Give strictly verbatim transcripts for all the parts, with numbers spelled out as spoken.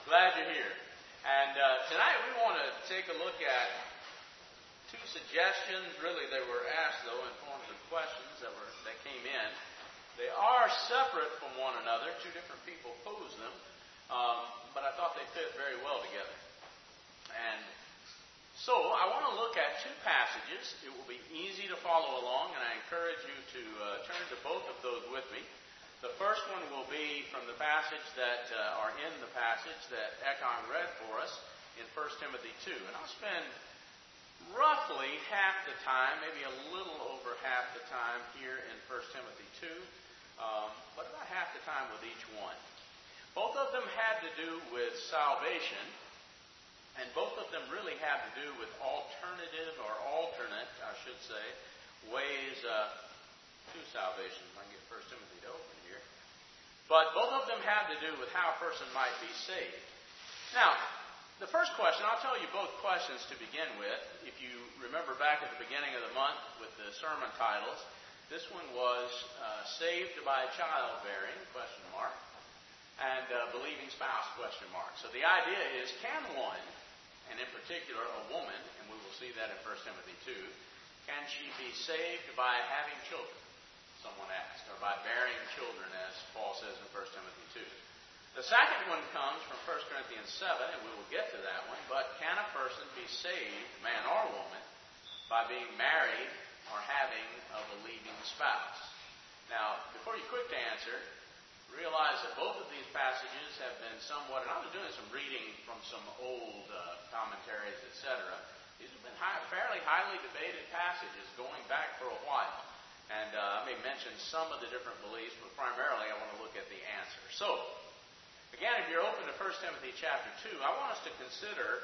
Glad you're here. And uh, tonight we want to take a look at two suggestions. Really, they were asked, though, in forms of questions that were that came in. They are separate from one another. Two different people posed them, um, but I thought they fit very well together. And so I want to look at two passages. It will be easy to follow along, and I encourage you to uh, turn to both of those with me. The first one will be from the passage that uh, are in the passage that Ekon read for us in First Timothy two. And I'll spend roughly half the time, maybe a little over half the time here in First Timothy two, um, but about half the time with each one. Both of them had to do with salvation, and both of them really have to do with alternative or alternate, I should say, ways uh, to salvation. If I can get First Timothy to open here. But both of them have to do with how a person might be saved. Now, the first question, I'll tell you both questions to begin with. If you remember back at the beginning of the month with the sermon titles, this one was uh, Saved by Childbearing, question mark, and uh, Believing Spouse, question mark. So the idea is, can one, and in particular a woman, and we will see that in First Timothy two, can she be saved by having children? Someone asked, or by bearing children, as Paul says in First Timothy two. The second one comes from First Corinthians seven, and we will get to that one, but can a person be saved, man or woman, by being married or having a believing spouse? Now, before you quick to answer, realize that both of these passages have been somewhat, and I was doing some reading from some old uh, commentaries, et cetera. These have been high, fairly highly debated passages going back for a while. And uh, I may mention some of the different beliefs, but primarily I want to look at the answer. So, again, if you're open to First Timothy chapter two, I want us to consider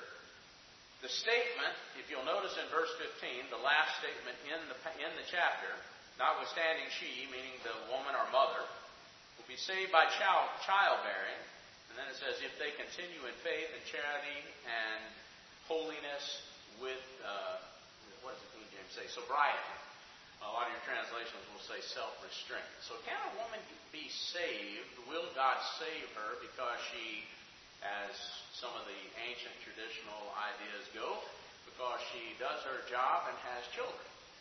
the statement, if you'll notice in verse fifteen, the last statement in the in the chapter, notwithstanding she, meaning the woman or mother, will be saved by child, childbearing. And then it says, if they continue in faith and charity and holiness with, uh, what does the King James say, sobriety. A lot of your translations will say self-restraint. So can a woman be saved? Will God save her because she, as some of the ancient traditional ideas go, because she does her job and has children?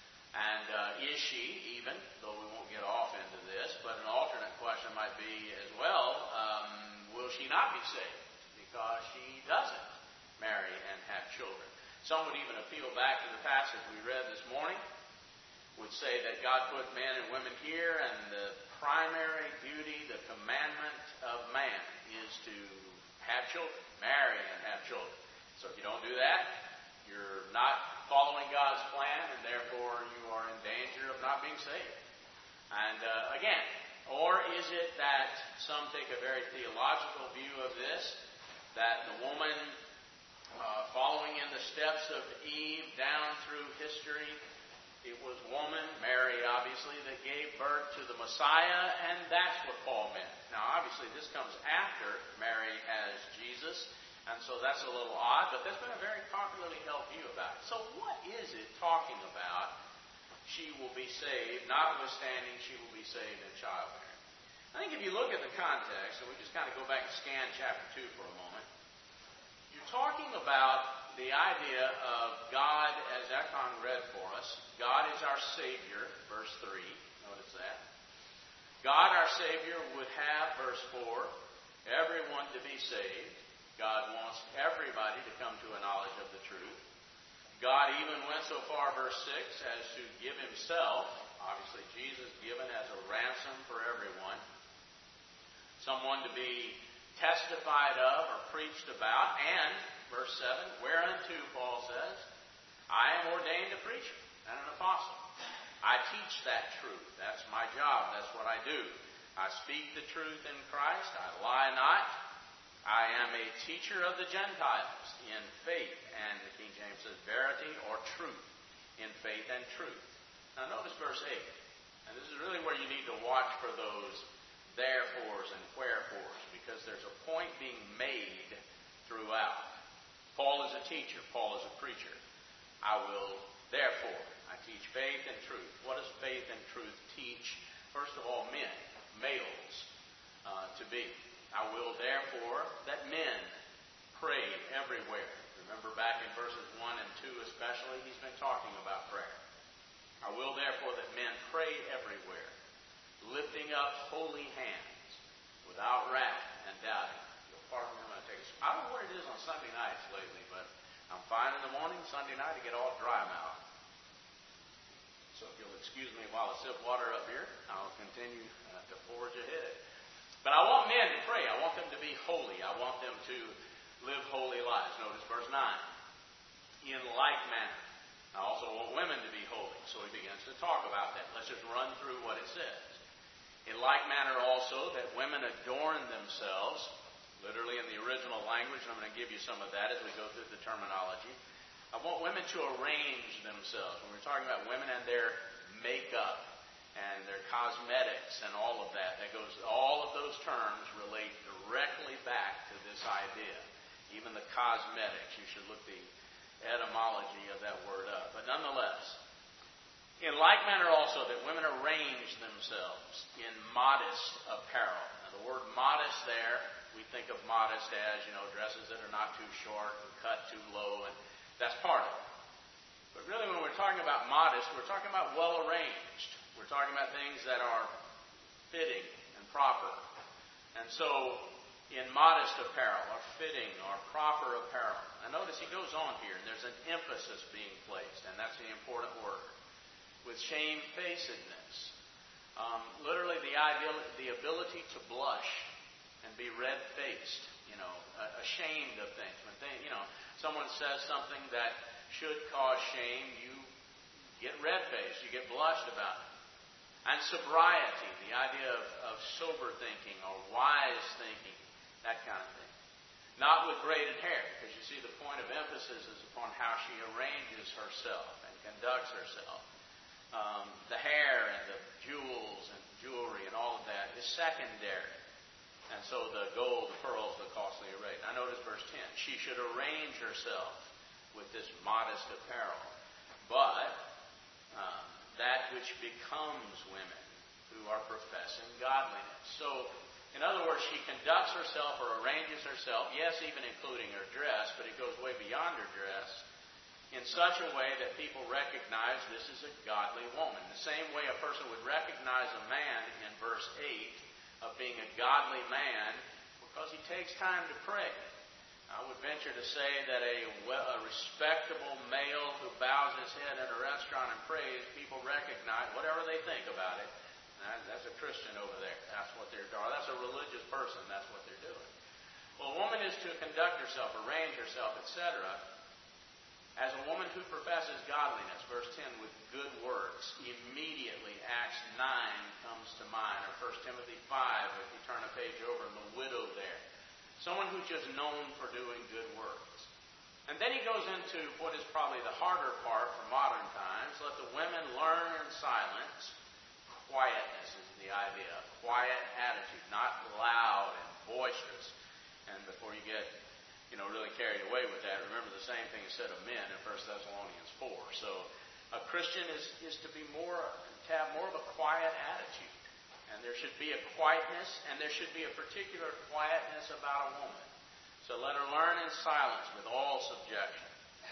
And uh, is she even, though we won't get off into this, but an alternate question might be as well, um, will she not be saved because she doesn't marry and have children? Some would even appeal back to the passage we read this morning, would say that God put men and women here, and the primary duty, the commandment of man is to have children, marry and have children. So if you don't do that, you're not following God's plan, and therefore you are in danger of not being saved. And uh, again, or is it that some take a very theological view of this, that the woman uh, following in the steps of Eve down through history, it was woman, Mary obviously, that gave birth to the Messiah, and that's what Paul meant. Now obviously this comes after Mary has Jesus, and so that's a little odd, but there's been a very popularly held view about it. So what is it talking about? She will be saved, notwithstanding she will be saved in childbearing. I think if you look at the context, and we just kind of go back and scan chapter two for a moment, you're talking about the idea of God, as Ekon read for us. God is our Savior, verse three. Notice that. God, our Savior, would have, verse four, everyone to be saved. God wants everybody to come to a knowledge of the truth. God even went so far, verse six, as to give himself, obviously Jesus given as a ransom for everyone, someone to be testified of or preached about, and verse seven, whereunto, Paul says, I am ordained a preacher and an apostle. I teach that truth. That's my job. That's what I do. I speak the truth in Christ. I lie not. I am a teacher of the Gentiles in faith, and the King James says verity or truth, in faith and truth. Now notice verse eight. And this is really where you need to watch for those therefores and wherefores, because there's a point being made throughout. Paul is a teacher. Paul is a preacher. I will, therefore, I teach faith and truth. What does faith and truth teach? First of all, men, males, uh, to be. I will, therefore, that men pray everywhere. Remember back in verses one and two especially, he's been talking about prayer. I will therefore that men pray everywhere, lifting up holy hands, without wrath and doubting. You'll pardon me, I'm going to take a, I don't know what it is on Sunday nights lately, but I'm fine in the morning, Sunday night I get all dry mouth. So if you'll excuse me while I sip water up here, I'll continue uh, to forge ahead. But I want men to pray. I want them to be holy. I want them to live holy lives. Notice verse nine. In like manner. I also want women to be holy. So he begins to talk about that. Let's just run through what it says. In like manner also that women adorn themselves, literally in the original language, and I'm going to give you some of that as we go through the terminology. I want women to arrange themselves. When we're talking about women and their makeup and their cosmetics and all of that, that goes, all of those terms relate directly back to this idea. Even the cosmetics, you should look the etymology of that word up. But nonetheless, in like manner also that women arrange themselves in modest apparel. Now the word modest there, we think of modest as, you know, dresses that are not too short and cut too low, and that's part of it. But really when we're talking about modest, we're talking about well arranged. We're talking about things that are fitting and proper. And so in modest apparel, or fitting, or proper apparel. Now notice he goes on here, and there's an emphasis being placed, and that's the important word. With shamefacedness. Um, literally the ideal, the ability to blush and be red-faced, you know, uh, ashamed of things. When they, you know, someone says something that should cause shame, you get red-faced, you get blushed about it. And sobriety, the idea of, of sober thinking or wise thinking, that kind of thing. Not with braided hair, because you see the point of emphasis is upon how she arranges herself and conducts herself. Um, the hair and the jewels and jewelry and all of that is secondary. And so the gold, the pearls, the costly array. Now notice verse ten. She should arrange herself with this modest apparel. But um, that which becomes women who are professing godliness. So, in other words, she conducts herself or arranges herself, yes, even including her dress, but it goes way beyond her dress, in such a way that people recognize this is a godly woman. The same way a person would recognize a man in verse eight of being a godly man because he takes time to pray. I would venture to say that a, a respectable male who bows his head at a restaurant and prays, people recognize, whatever they think about it, that's a Christian over there. That's what they're doing. That's a religious person. That's what they're doing. Well, a woman is to conduct herself, arrange herself, et cetera, as a woman who professes godliness, verse ten, with good works. Immediately, Acts nine comes to mind, or First Timothy five, if you turn a page over, the widow there. Someone who's just known for doing good works. And then he goes into what is probably the harder part for modern times. Let the women learn in silence. Quietness is the idea. Quiet attitude, not loud and boisterous. And before you get, you know, really carried away with that, remember the same thing is said of men in First Thessalonians four. So a Christian is, is to be more, to have more of a quiet attitude. And there should be a quietness, and there should be a particular quietness about a woman. So let her learn in silence with all subjection.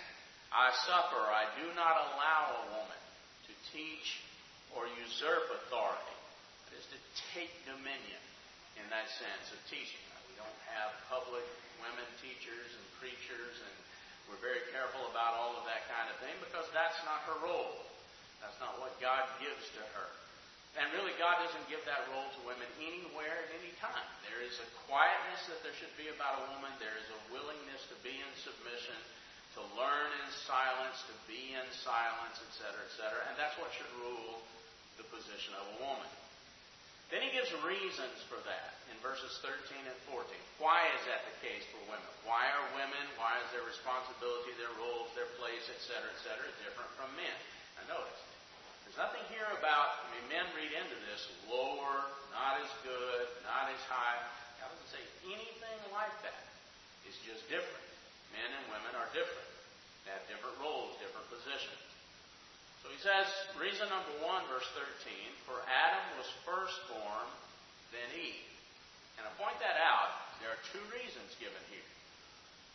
I suffer, I do not allow a woman to teach or usurp authority. That is to take dominion in that sense of teaching. We don't have public women teachers and preachers, and we're very careful about all of that kind of thing because that's not her role. That's not what God gives to her. And really, God doesn't give that role to women anywhere at any time. There is a quietness that there should be about a woman. There is a willingness to be in submission, to learn in silence, to be in silence, et cetera, et cetera. And that's what should rule the position of a woman. Then he gives reasons for that in verses thirteen and fourteen. Why is that the case for women? Why are women, why is their responsibility, their roles, their place, et cetera, et cetera, different from men? Now notice, there's nothing here about, I mean, men read into this, lower, not as good, not as high. God doesn't say anything like that. It's just different. Men and women are different. They have different roles, different positions. So he says, reason number one, verse thirteen, for Adam was firstborn, then Eve. And I point that out, there are two reasons given here.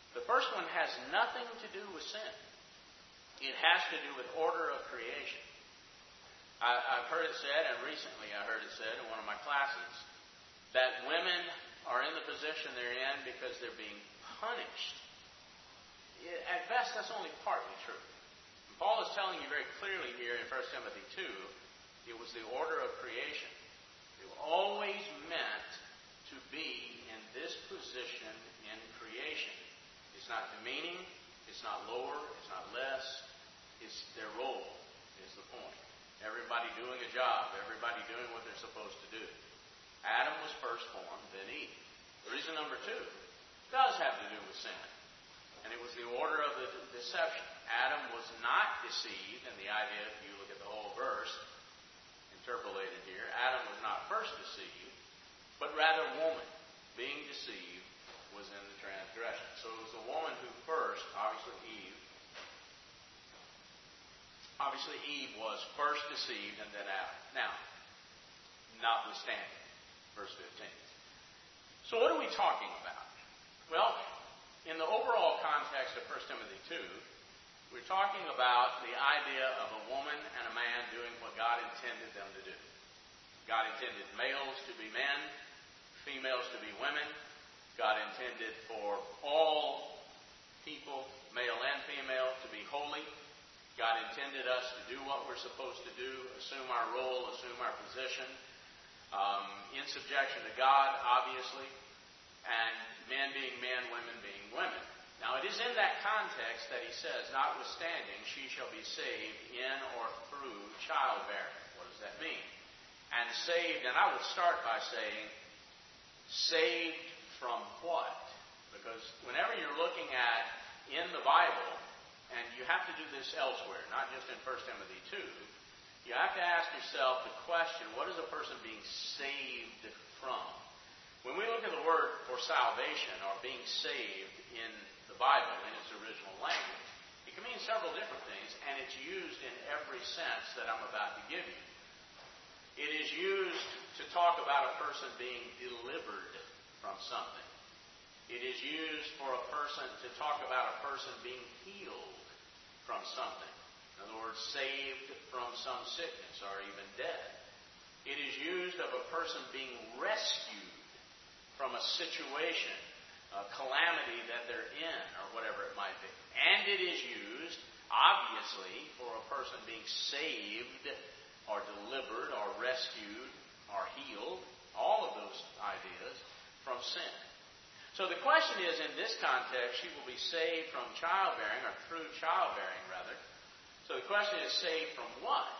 The first one has nothing to do with sin. It has to do with order of creation. I, I've heard it said, and recently I heard it said in one of my classes, that women are in the position they're in because they're being punished. At best, that's only partly true. Paul is telling you very clearly here in First Timothy two, it was the order of creation. They were always meant to be in this position in creation. It's not demeaning, it's not lower, it's not less, it's their role is the point. Everybody doing a job, everybody doing what they're supposed to do. Adam was first formed, then Eve. Reason number two does have to do with sin. And it was the order of the deception. Adam was not deceived, and the idea, if you look at the whole verse, interpolated here, Adam was not first deceived, but rather woman, being deceived, was in the transgression. So it was the woman who first, obviously Eve, obviously Eve was first deceived and then Adam. Now, notwithstanding, verse fifteen. So what are we talking about? Well, in the overall context of First Timothy two, we're talking about the idea of a woman and a man doing what God intended them to do. God intended males to be men, females to be women. God intended for all people, male and female, to be holy. God intended us to do what we're supposed to do, assume our role, assume our position, um, in subjection to God, obviously, and men being men, women being women. Now, it is in that context that he says, notwithstanding, she shall be saved in or through childbearing. What does that mean? And saved, and I would start by saying, saved from what? Because whenever you're looking at in the Bible, and you have to do this elsewhere, not just in First Timothy two, you have to ask yourself the question, what is a person being saved from? When we look at the word for salvation or being saved in the Bible in its original language, it can mean several different things, and it's used in every sense that I'm about to give you. It is used to talk about a person being delivered from something. It is used for a person to talk about a person being healed from something. In other words, saved from some sickness or even death. It is used of a person being rescued from a situation, a calamity that they're in, or whatever it might be. And it is used, obviously, for a person being saved or delivered or rescued or healed, all of those ideas, from sin. So the question is, in this context, she will be saved from childbearing, or through childbearing, rather. So the question is, saved from what?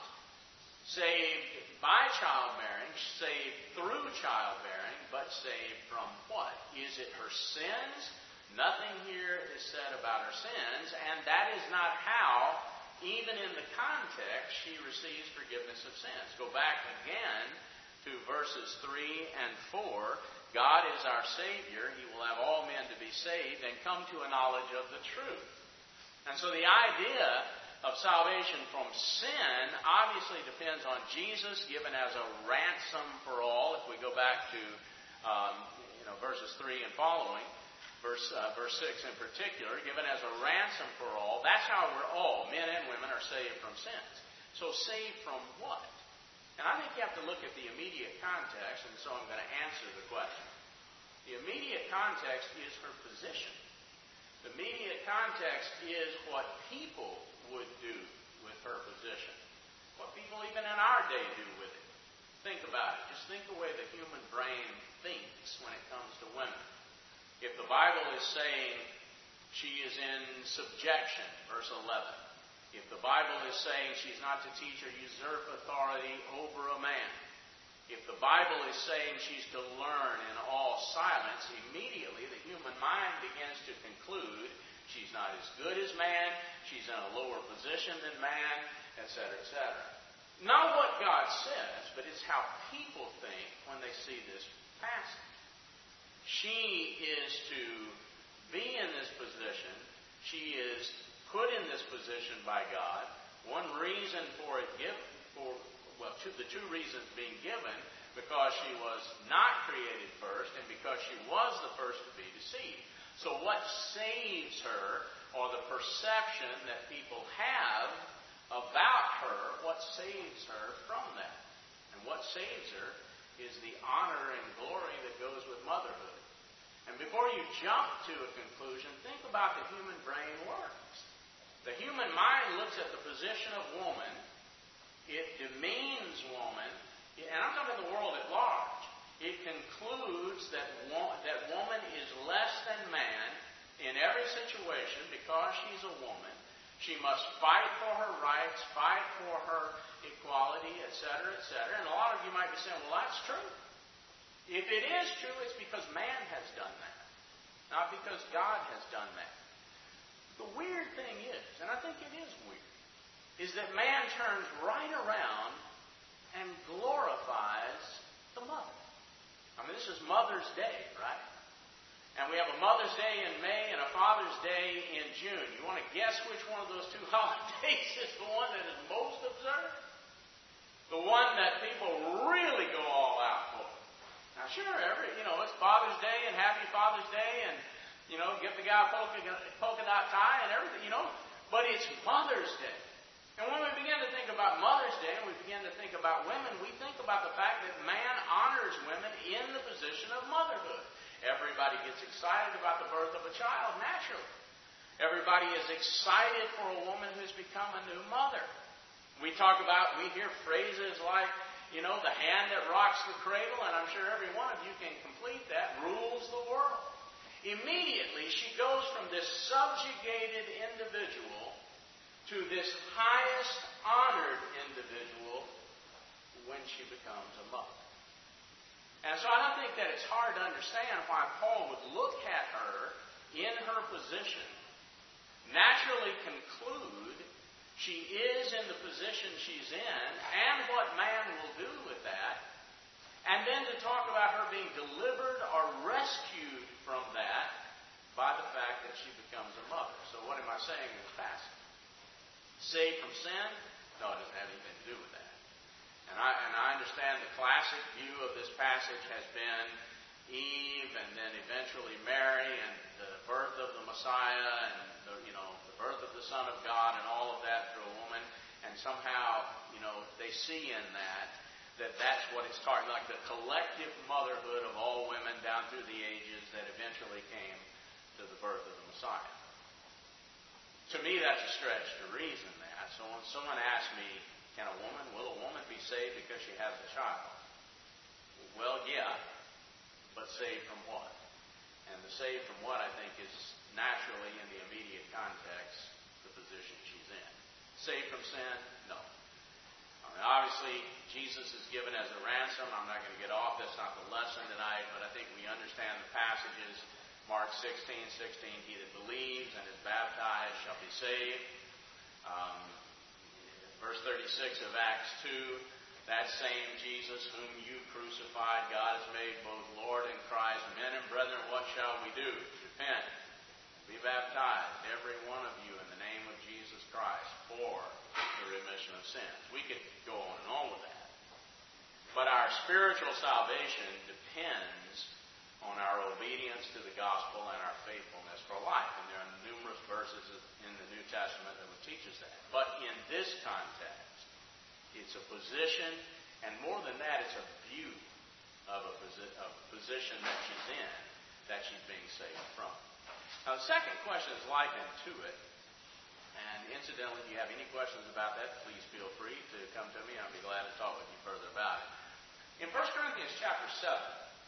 Saved by childbearing, saved through childbearing, but saved from what? Is it her sins? Nothing here is said about her sins, and that is not how, even in the context, she receives forgiveness of sins. Go back again to verses three and four. God is our Savior. He will have all men to be saved and come to a knowledge of the truth. And so the idea of salvation from sin obviously depends on Jesus given as a ransom for all. If we go back to um, you know, verses three and following, verse, uh, verse six in particular, given as a ransom for all, that's how we're all, men and women, are saved from sins. So saved from what? And I think you have to look at the immediate context, and so I'm going to answer the question. The immediate context is her position. The immediate context is what people would do with her position. What people even in our day do with it. Think about it. Just think the way the human brain thinks when it comes to women. If the Bible is saying she is in subjection, verse eleven. If the Bible is saying she's not to teach or usurp authority over a man. If the Bible is saying she's to learn in all silence, immediately the human mind begins to conclude she's not as good as man, she's in a lower position than man, et cetera, et cetera. Not what God says, but it's how people think when they see this passage. She is to be in this position. She is put in this position by God. One reason for it given, for well, two, the two reasons being given, because she was not created first, and because she was the first to be deceived. So what saves her, or the perception that people have about her, what saves her from that? And what saves her is the honor and glory that goes with motherhood. And before you jump to a conclusion, think about the human brain works. The human mind looks at the position of woman. It demeans woman. And I'm talking about the world at large. It concludes that, wo- that woman is less than man in every situation because she's a woman. She must fight for her rights, fight for her equality, et cetera, et cetera. And a lot of you might be saying, well, that's true. If it is true, it's because man has done that, not because God has done that. The weird thing is, and I think it is weird, is that man turns right around and glorifies the mother. I mean, this is Mother's Day, right? And we have a Mother's Day in May and a Father's Day in June. You want to guess which one of those two holidays is the one that is most observed? The one that people really go all out for. Now, sure, every you know, it's Father's Day and Happy Father's Day and, you know, get the guy a polka, polka dot tie and everything, you know. But it's Mother's Day. And when we begin to think about Mother's Day and we begin to think about women, we think about the fact that man honors women in the position of motherhood. Everybody gets excited about the birth of a child, naturally. Everybody is excited for a woman who's become a new mother. We talk about, we hear phrases like, you know, the hand that rocks the cradle, and I'm sure every one of you can complete that, rules the world. Immediately, she goes from this subjugated individual to this highest honored individual when she becomes a mother. And so I don't think that it's hard to understand why Paul would look at her in her position, naturally conclude she is in the position she's in, and what man will do with that, and then to talk about her being delivered or rescued from that by the fact that she becomes a mother. So what am I saying in this passage? Saved from sin? No, it doesn't have anything to do with that. And I, and I understand the classic view of this passage has been Eve and then eventually Mary and the birth of the Messiah and the, you know, the birth of the Son of God and all of that through a woman. And somehow, you know, they see in that that that's what it's talking like, the collective motherhood of all women down through the ages that eventually came to the birth of the Messiah. To me, that's a stretch to reason that. So when someone asks me, can a woman, will a woman be saved because she has a child? Well, yeah, but saved from what? And the saved from what, I think, is naturally in the immediate context the position she's in. Saved from sin? No. I mean, obviously, Jesus is given as a ransom. I'm not going to get off. That's not the lesson tonight, but I think we understand the passages. Mark sixteen sixteen, he that believes and is baptized shall be saved. Um, verse thirty-six of Acts two, that same Jesus whom you crucified, God has made both Lord and Christ. Men and brethren, what shall we do? Repent. Be baptized, every one of you, in the name of Jesus Christ for the remission of sins. We could go on and on with that. But our spiritual salvation depends on our obedience to the gospel and our faithfulness for life. And there are numerous verses in the New Testament that would teach us that. But in this context, it's a position, and more than that, it's a view of a, posi- of a position that she's in, that she's being saved from. Now, the second question is likened to it. And incidentally, if you have any questions about that, please feel free to come to me. I'll be glad to talk with you further about it. In First Corinthians chapter seven,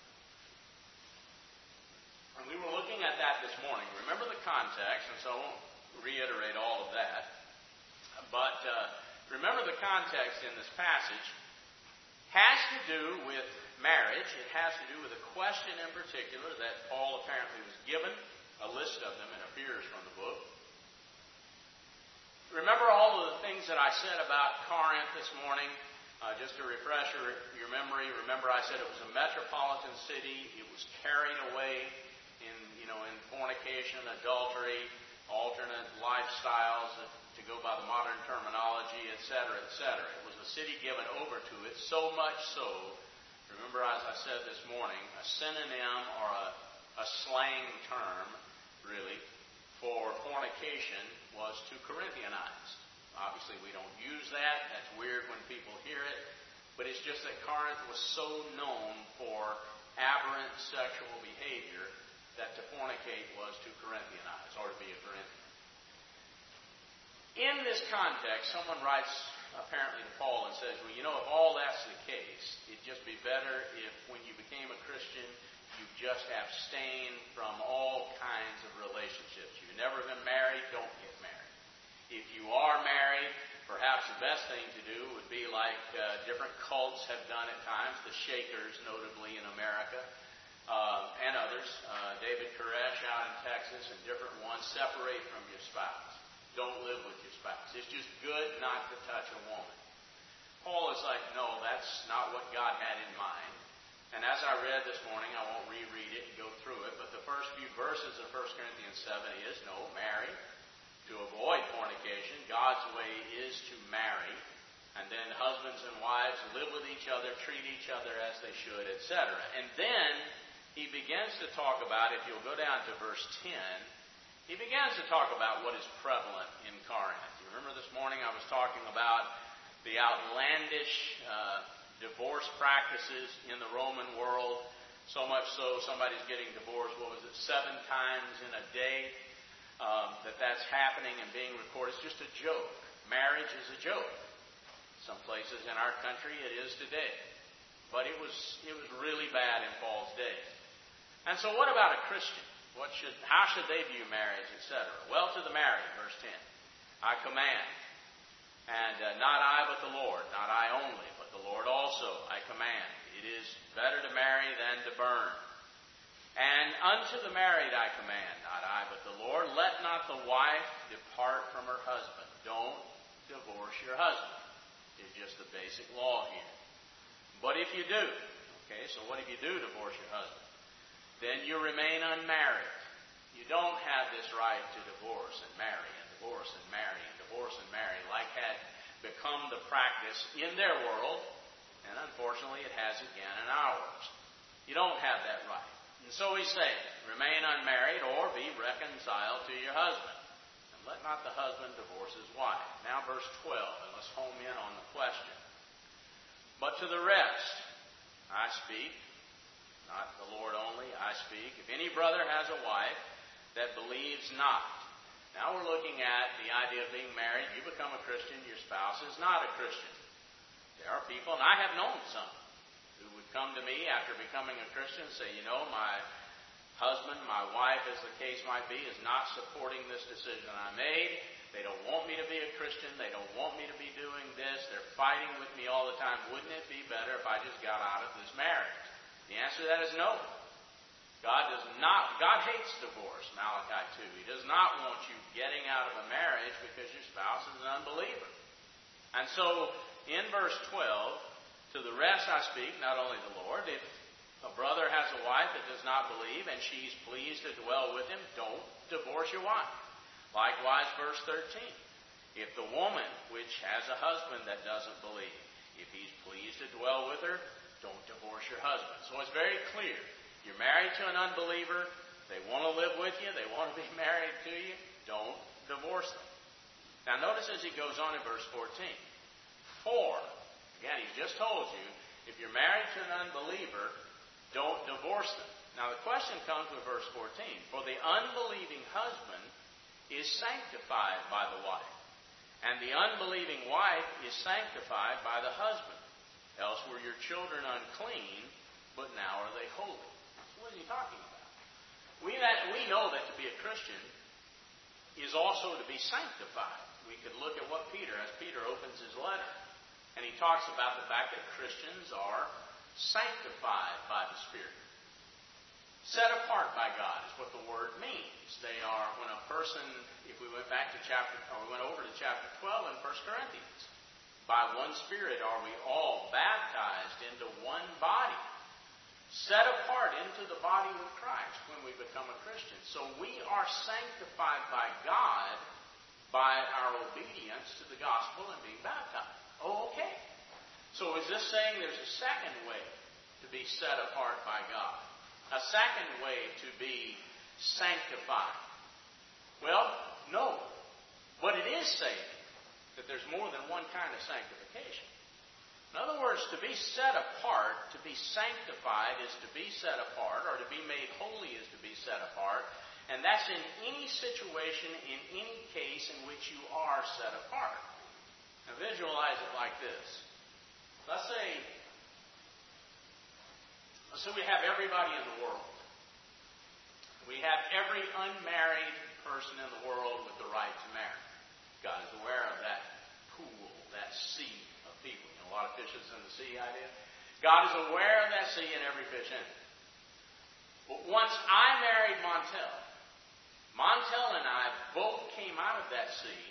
and we were looking at that this morning. Remember the context, and so I won't reiterate all of that. But uh, remember the context in this passage has to do with marriage. It has to do with a question in particular that Paul apparently was given. A list of them, it appears from the book. Remember all of the things that I said about Corinth this morning? Uh, just to refresh your, your memory, remember I said it was a metropolitan city. It was carried away in, you know, in fornication, adultery, alternate lifestyles, to go by the modern terminology, et cetera, et cetera. It was a city given over to it, so much so, remember as I said this morning, a synonym or a, a slang term really, for fornication was to Corinthianize. Obviously, we don't use that. That's weird when people hear it. But it's just that Corinth was so known for aberrant sexual behavior that to fornicate was to Corinthianize, or to be a Corinthian. In this context, someone writes apparently to Paul and says, well, you know, if all that's the case, it'd just be better if when you became a Christian, you just abstained from all kinds of relationships. You've never been married, don't get married. If you are married, perhaps the best thing to do would be like uh, different cults have done at times, the Shakers, notably in America, uh, and others, uh, David Koresh out in Texas and different ones, separate from your spouse. Don't live with your spouse. It's just good not to touch a woman. Paul is like, no, that's not what God had in mind. And as I read this morning, I won't reread it and go through it, but the first few verses of First Corinthians seven is, no, marry to avoid fornication. God's way is to marry. And then husbands and wives live with each other, treat each other as they should, et cetera. And then he begins to talk about, if you'll go down to verse ten, he begins to talk about what is prevalent in Corinth. You remember this morning I was talking about the outlandish uh, divorce practices in the Roman world. So much so, somebody's getting divorced, what was it, seven times in a day, um, that that's happening and being recorded. It's just a joke. Marriage is a joke. Some places in our country it is today. But it was it was really bad in Paul's day. And so what about a Christian? What should, how should they view marriage, et cetera? Well, to the married, verse ten, I command, and uh, not I but the Lord, not I only, but the Lord also, I command. It is better to marry than to burn. And unto the married I command, not I but the Lord, let not the wife depart from her husband. Don't divorce your husband. It's just the basic law here. But if you do, okay, so what if you do divorce your husband? Then you remain unmarried. You don't have this right to divorce and marry and divorce and marry and divorce and marry like had become the practice in their world, and unfortunately it has again in ours. You don't have that right. And so he's saying, remain unmarried or be reconciled to your husband. And let not the husband divorce his wife. Now verse twelve, and let's home in on the question. But to the rest I speak, not the Lord only, I speak. If any brother has a wife that believes not. Now we're looking at the idea of being married. You become a Christian, your spouse is not a Christian. There are people, and I have known some, who would come to me after becoming a Christian and say, you know, my husband, my wife, as the case might be, is not supporting this decision I made. They don't want me to be a Christian. They don't want me to be doing this. They're fighting with me all the time. Wouldn't it be better if I just got out of this marriage? The answer to that is no. God does not, God hates divorce, Malachi two. He does not want you getting out of a marriage because your spouse is an unbeliever. And so, in verse twelve, to the rest I speak, not only the Lord. If a brother has a wife that does not believe and she's pleased to dwell with him, don't divorce your wife. Likewise, verse thirteen. If the woman which has a husband that doesn't believe, if he's pleased to dwell with her, don't divorce your husband. So it's very clear. You're married to an unbeliever. They want to live with you. They want to be married to you. Don't divorce them. Now notice as he goes on in verse fourteen. For, again, he's just told you, if you're married to an unbeliever, don't divorce them. Now the question comes with verse fourteen. For the unbelieving husband is sanctified by the wife, and the unbelieving wife is sanctified by the husband. Else were your children unclean, but now are they holy. So what is he talking about? We, that, we know that to be a Christian is also to be sanctified. We could look at what Peter, as Peter opens his letter, and he talks about the fact that Christians are sanctified by the Spirit. Set apart by God is what the word means. They are, when a person, if we went back to chapter, or we went over to chapter twelve in First Corinthians, by one Spirit are we all baptized into one body, set apart into the body of Christ when we become a Christian. So we are sanctified by God by our obedience to the gospel and being baptized. Oh, okay. So is this saying there's a second way to be set apart by God? A second way to be sanctified? Well, no. But it is saying that there's more than one kind of sanctification. In other words, to be set apart, to be sanctified is to be set apart, or to be made holy is to be set apart. And that's in any situation, in any case in which you are set apart. Now visualize it like this. Let's say, let's say we have everybody in the world. We have every unmarried person in the world with the right to marry. God is aware of that pool, that sea of people. You know, a lot of fishes in the sea idea. God is aware of that sea and every fish in it. But once I married Montel, Montel and I both came out of that sea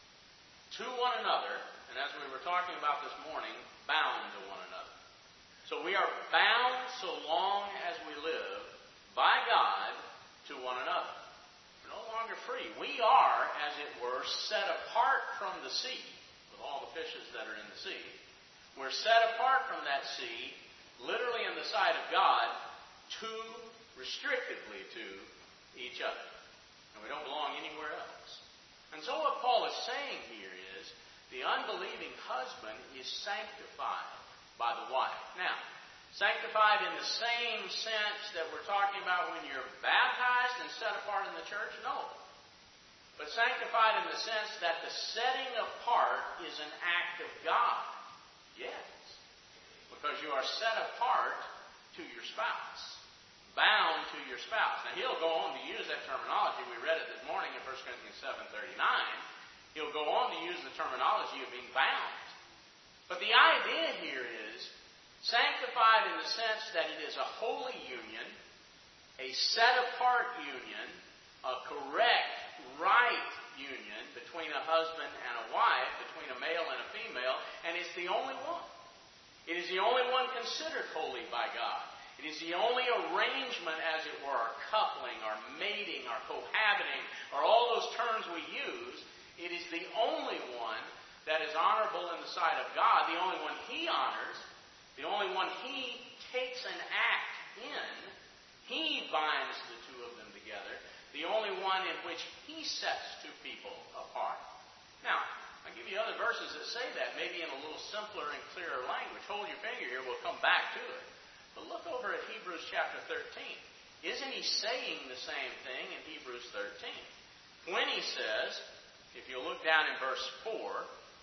to one another, and as we were talking about this morning, bound to one another. So we are bound so long as we live by God to one another. We're no longer free. We are, as it were, set apart from the sea, with all the fishes that are in the sea. We're set apart from that sea, literally in the sight of God, to, restrictively to, each other. And we don't belong anywhere else. And so what Paul is saying here is, the unbelieving husband is sanctified by the wife. Now, sanctified in the same sense that we're talking about when you're baptized and set apart in the church? No. But sanctified in the sense that the setting apart is an act of God. Yes. Because you are set apart to your spouse. Bound to your spouse. Now he'll go on to use that terminology. We read it this morning in First Corinthians seven thirty-nine. He'll go on to use the terminology of being bound. But the idea here is sanctified in the sense that it is a holy union, a set-apart union, a correct, right union between a husband and a wife, between a male and a female, and it's the only one. It is the only one considered holy by God. It is the only arrangement, as it were, or coupling, or mating, or cohabiting, or all those terms we use. It is the only one that is honorable in the sight of God, the only one He honors, the only one He takes an act in. He binds the two of them together, the only one in which He sets two people apart. Now, I'll give you other verses that say that, maybe in a little simpler and clearer language. Hold your finger here, we'll come back to it. But look over at Hebrews chapter thirteen. Isn't he saying the same thing in Hebrews thirteen? When he says, if you look down in verse four,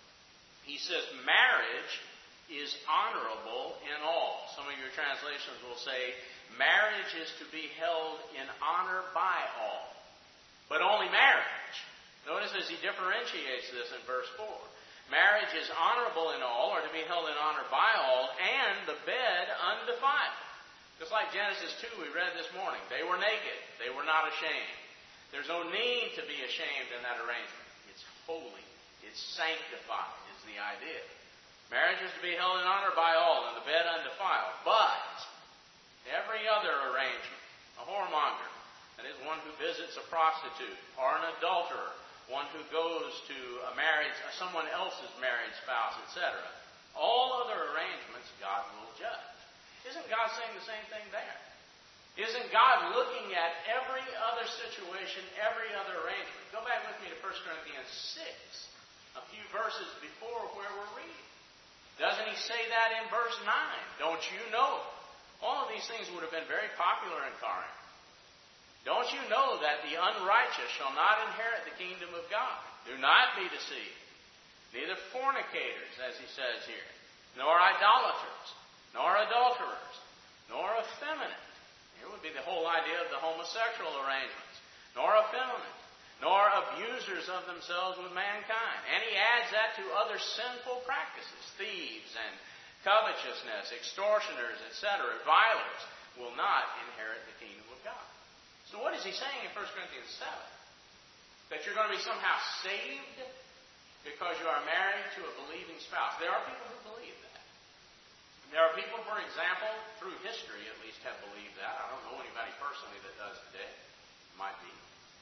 he says, marriage is honorable in all. Some of your translations will say, marriage is to be held in honor by all. But only marriage. Notice as he differentiates this in verse four. Marriage is honorable in all, or to be held in honor by all, and the bed undefiled. Just like Genesis two we read this morning. They were naked. They were not ashamed. There's no need to be ashamed in that arrangement. It's holy. It's sanctified is the idea. Marriage is to be held in honor by all, and the bed undefiled. But every other arrangement, a whoremonger, that is one who visits a prostitute, or an adulterer, one who goes to a marriage, someone else's married spouse, et cetera. All other arrangements God will judge. Isn't God saying the same thing there? Isn't God looking at every other situation, every other arrangement? Go back with me to First Corinthians six, a few verses before where we're reading. Doesn't he say that in verse nine? Don't you know? All of these things would have been very popular in Corinth. Don't you know that the unrighteous shall not inherit the kingdom of God? Do not be deceived. Neither fornicators, as he says here, nor idolaters, nor adulterers, nor effeminate. Here would be the whole idea of the homosexual arrangements. Nor effeminate, nor abusers of themselves with mankind. And he adds that to other sinful practices. Thieves and covetousness, extortioners, et cetera, revilers will not inherit the kingdom of God. So what is he saying in First Corinthians seven? That you're going to be somehow saved because you are married to a believing spouse. There are people who believe that. There are people, for example, through history at least, have believed that. I don't know anybody personally that does today. Might be.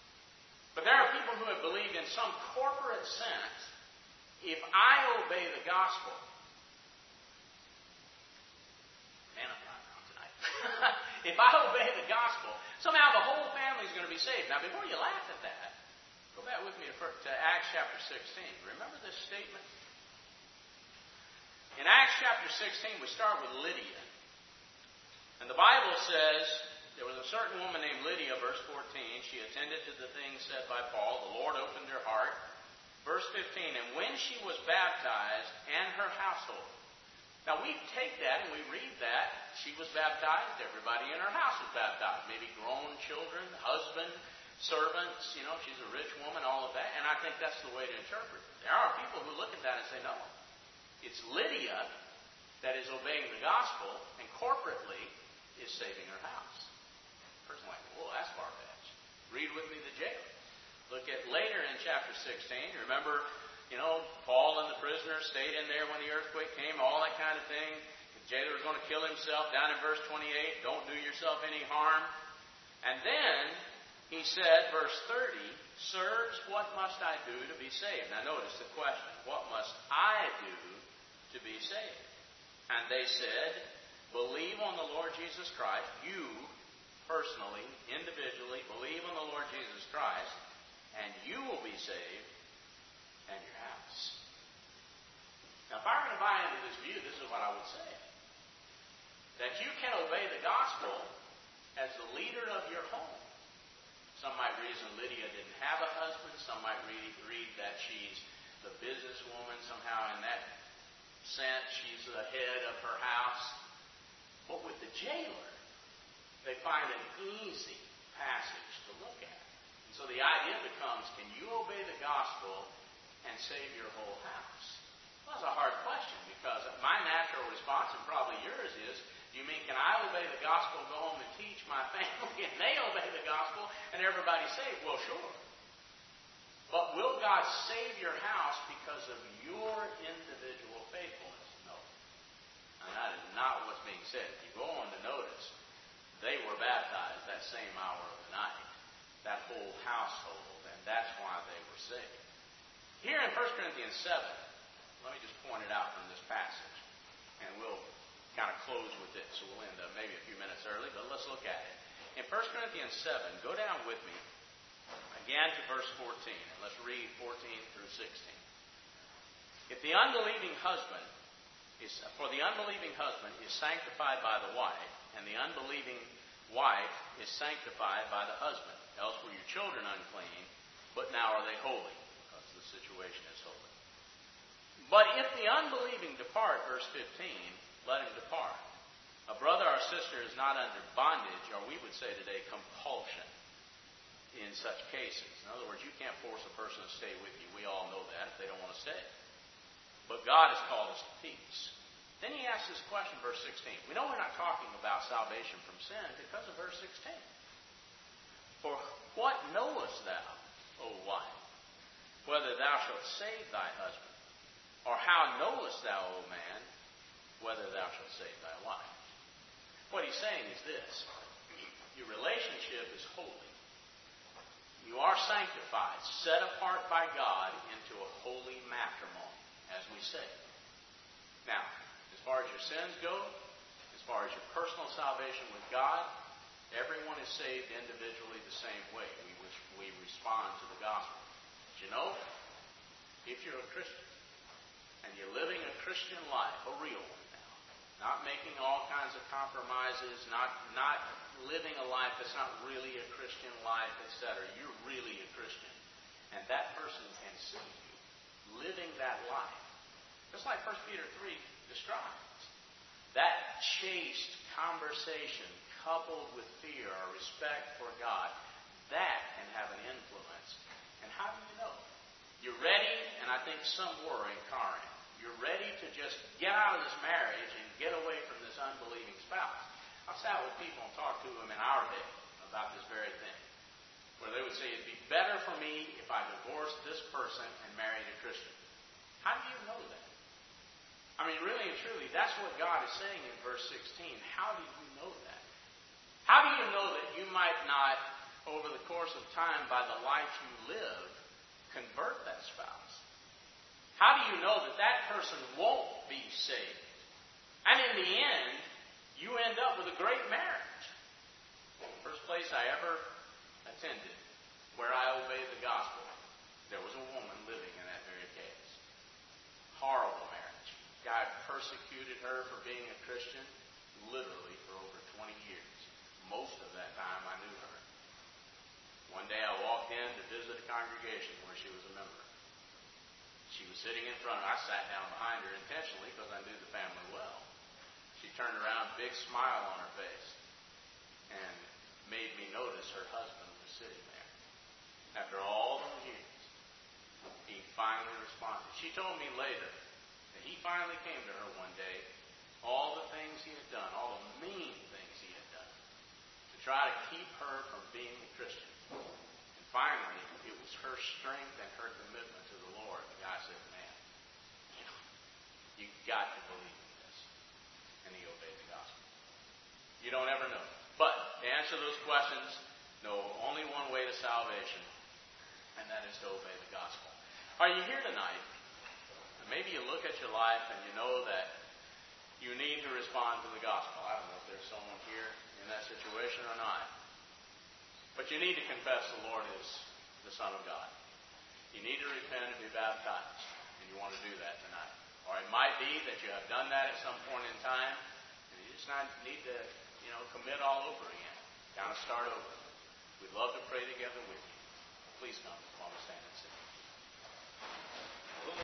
But there are people who have believed in some corporate sense, if I obey the gospel, man, I'm not around tonight. If I obey the gospel, somehow the whole family is going to be saved. Now, before you laugh at that, Go back with me to, to Acts chapter sixteen. Remember this statement? In Acts chapter sixteen, we start with Lydia. And the Bible says, there was a certain woman named Lydia, verse fourteen. She attended to the things said by Paul. The Lord opened her heart. Verse fifteen, and when she was baptized, and her household. Now we take that and we read that. She was baptized. Everybody in her house was baptized. Maybe grown children, husband, servants. You know, she's a rich woman, all of that. And I think that's the way to interpret it. There are people who look at that and say, no. It's Lydia that is obeying the gospel and corporately is saving her house. Person like, whoa, that's far-fetched. Read with me the jail. Look at later in chapter sixteen. Remember, you know, Paul and the prisoner stayed in there when the earthquake came, all that kind of thing. The jailer was going to kill himself. Down in verse twenty-eight, don't do yourself any harm. And then he said, verse thirty, sirs, what must I do to be saved? Now notice the question. What must I do to be saved? And they said, believe on the Lord Jesus Christ. You personally, individually, believe on the Lord Jesus Christ, and you will be saved and your house. Now, if I were going to buy into this view, this is what I would say. That you can obey the gospel as the leader of your home. Some might reason Lydia didn't have a husband. Some might read, read that she's the businesswoman. Somehow in that sense, she's the head of her house. But with the jailer, they find an easy passage to look at. And so the idea becomes, can you obey the gospel and save your whole house? Well, that's a hard question, because my natural response, and probably yours, is, do you mean, can I obey the gospel, go home and teach my family, and they obey the gospel, and everybody's saved? Well, sure. But will God save your house because of your individual faithfulness? No. And that is not what's being said. If you go on to notice, they were baptized that same hour of the night, that whole household, and that's why they were saved. Here in First Corinthians seven, let me just point it out from this passage, and we'll kind of close with this, so we'll end up maybe a few minutes early, but let's look at it. In First Corinthians seven, go down with me again to verse fourteen, and let's read fourteen through sixteen. If the unbelieving husband is, for the unbelieving husband is sanctified by the wife, and the unbelieving wife is sanctified by the husband. Else were your children unclean, but now are they holy, because the situation is holy. But if the unbelieving depart, verse fifteen, let him depart. A brother or sister is not under bondage, or we would say today, compulsion, in such cases. In other words, you can't force a person to stay with you. We all know that if they don't want to stay. But God has called us to peace. Then he asks this question, verse sixteen. We know we're not talking about salvation from sin because of verse sixteen. For what knowest thou, O wife, whether thou shalt save thy husband? Or how knowest thou, O man, whether thou shalt save thy wife? What he's saying is this. Your relationship is holy. You are sanctified, set apart by God into a holy matrimony, as we say. Now, as far as your sins go, as far as your personal salvation with God, everyone is saved individually the same way. We, we respond to the gospel. But you know, if you're a Christian, and you're living a Christian life, a real one now, not making all kinds of compromises, not, not living a life that's not really a Christian life, et cetera. You're really a Christian. And that person can see you living that life. Just like First Peter three describes. That chaste conversation coupled with fear or respect for God, that can have an influence. And how do you know? You're ready, and I think some were in Corinth. You're ready to just get out of this marriage and get away from this unbelieving spouse. I've sat with people and talked to them in our day about this very thing, where they would say, it'd be better for me if I divorced this person and married a Christian. How do you know that? I mean, really and truly, that's what God is saying in verse sixteen. How do you know that? How do you know that you might not, over the course of time, by the life you live, convert that spouse? How do you know that that person won't be saved? And in the end, you end up with a great marriage. First place I ever attended where I obeyed the gospel persecuted her for being a Christian literally for over twenty years. Most of that time I knew her. One day I walked in to visit a congregation where she was a member. She was sitting in front. I sat down behind her intentionally because I knew the family well. She turned around, big smile on her face, and made me notice her husband was sitting there. After all those years, he finally responded. She told me later that he finally came to her one day, all the things he had done, all the mean things he had done, to try to keep her from being a Christian. And finally, it was her strength and her commitment to the Lord. The guy said, man, you know, you've got to believe in this. And he obeyed the gospel. You don't ever know. But to answer those questions, know only one way to salvation, and that is to obey the gospel. Are you here tonight? Maybe you look at your life and you know that you need to respond to the gospel. I don't know if there's someone here in that situation or not. But you need to confess the Lord is the Son of God. You need to repent and be baptized. And you want to do that tonight. Or it might be that you have done that at some point in time, and you just not need to, you know, commit all over again. Kind of start over. We'd love to pray together with you. Please come while we stand and sing.